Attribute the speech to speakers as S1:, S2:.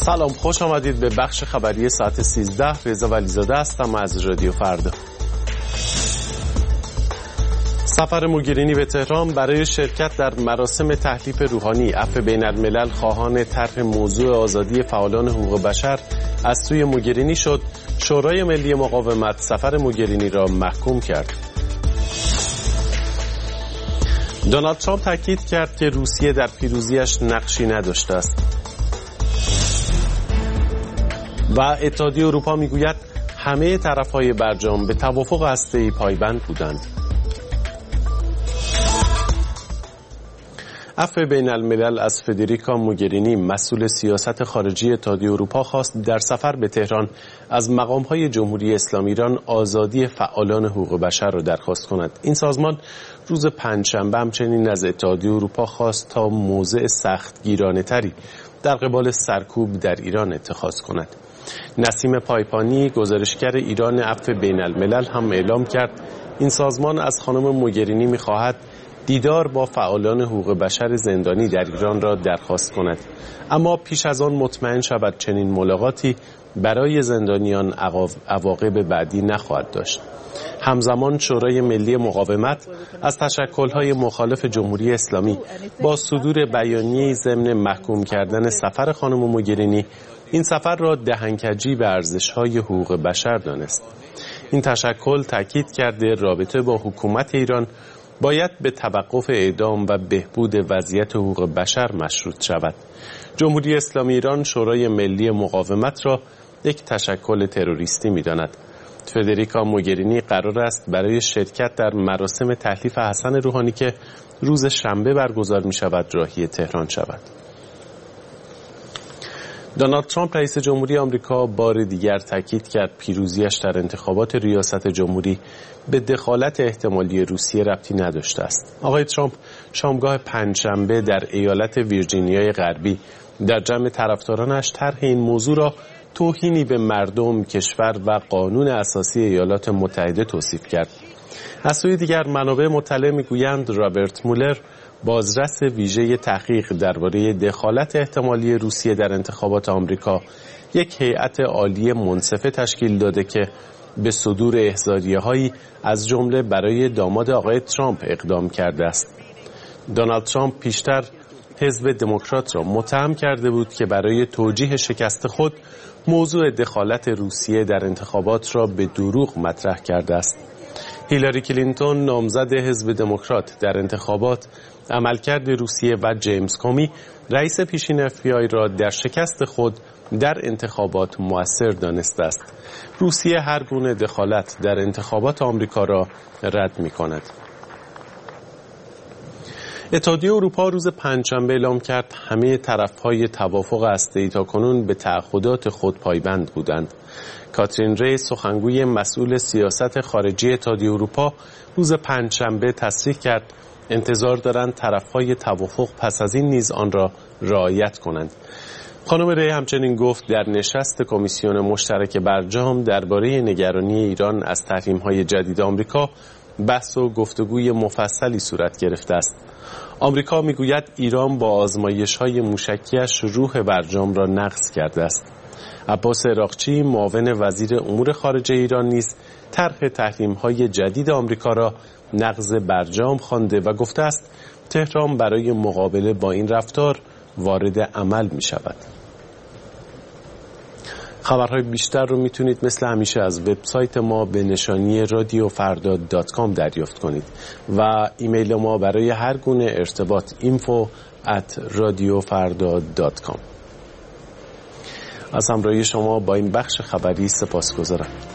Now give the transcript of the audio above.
S1: سلام، خوش آمدید به بخش خبری ساعت 13. رضا ولیزاده هستم از رادیو فردا. سفر موگرینی به تهران برای شرکت در مراسم تحلیف روحانی عفو بین الملل خواهان طرح موضوع آزادی فعالان حقوق بشر از سوی موگرینی شد. شورای ملی مقاومت سفر موگرینی را محکوم کرد. دونالد ترامپ تاکید کرد که روسیه در پیروزیش نقشی نداشته است. و اتحادیه اروپا میگوید همه طرف‌های برجام به توافق هسته‌ای پایبند بودند. عفو بین الملل از فدریکا موگرینی مسئول سیاست خارجی اتحادیه اروپا خواست در سفر به تهران از مقام‌های جمهوری اسلامی ایران آزادی فعالان حقوق بشر را درخواست کند. این سازمان روز پنجشنبه همچنین از اتحادیه اروپا خواست تا موضع سختگیرانه‌تری در قبال سرکوب در ایران اتخاذ کند. نسیم پایپانی گزارشگر ایران عفو بین الملل هم اعلام کرد این سازمان از خانم موگرینی می‌خواهد دیدار با فعالان حقوق بشر زندانی در ایران را درخواست کند، اما پیش از آن مطمئن شود چنین ملاقاتی برای زندانیان عواقب بعدی نخواهد داشت. همزمان شورای ملی مقاومت از تشکل‌های مخالف جمهوری اسلامی با صدور بیانیه‌ای ضمن محکوم کردن سفر خانم موگرینی این سفر را دهنکجی به ارزش‌های حقوق بشر دانست. این تشکل تاکید کرده رابطه با حکومت ایران باید به توقف اعدام و بهبود وضعیت حقوق بشر مشروط شود. جمهوری اسلامی ایران شورای ملی مقاومت را یک تشکل تروریستی می‌داند. فدریکا موگرینی قرار است برای شرکت در مراسم تحلیف حسن روحانی که روز شنبه برگزار می‌شود راهی تهران شود. دونالد ترامپ رئیس جمهوری آمریکا بار دیگر تاکید کرد پیروزیش در انتخابات ریاست جمهوری به دخالت احتمالی روسیه ربطی نداشته است. آقای ترامپ شامگاه پنجشنبه در ایالت ویرجینیای غربی در جمع طرفدارانش طرح این موضوع را توهینی به مردم، کشور و قانون اساسی ایالات متحده توصیف کرد. از سوی دیگر منابع مطلع میگویند رابرت مولر، بازرس ویژه تحقیق درباره دخالت احتمالی روسیه در انتخابات آمریکا، یک هیئت عالی منصفه تشکیل داده که به صدور احضاریه‌هایی از جمله برای داماد آقای ترامپ اقدام کرده است. دونالد ترامپ پیشتر حزب دموکرات را متهم کرده بود که برای توجیه شکست خود موضوع دخالت روسیه در انتخابات را به دروغ مطرح کرده است. هیلاری کلینتون نامزد حزب دموکرات در انتخابات عملکرد روسیه و جیمز کومی رئیس پیشین FBI را در شکست خود در انتخابات مؤثر دانسته است. روسیه هر گونه دخالت در انتخابات آمریکا را رد می‌کند. اتحادیه اروپا روز پنجشنبه اعلام کرد همه طرف‌های توافق هسته‌ای تاکنون به تعهدات خود پایبند بودند. کاترین ری سخنگوی مسئول سیاست خارجی اتحادیه اروپا روز پنجشنبه تصریح کرد انتظار دارند طرف‌های توافق پس از این نیز آن را رعایت کنند. خانم ری همچنین گفت در نشست کمیسیون مشترک برجام درباره نگرانی ایران از تحریم‌های جدید آمریکا بحث و گفتگوی مفصلی صورت گرفته است. آمریکا میگوید ایران با آزمایش‌های موشکیش روح برجام را نقض کرده است. عباس عراقچی معاون وزیر امور خارجه ایران نیز طرح تحریم‌های جدید آمریکا را نقض برجام خوانده و گفته است تهران برای مقابله با این رفتار وارد عمل می‌شود. خبرهای بیشتر رو میتونید مثل همیشه از وبسایت ما به نشانی radiofarda.com دریافت کنید و ایمیل ما برای هر گونه ارتباط info@radiofarda.com. از همراهی شما با این بخش خبری سپاسگزارم.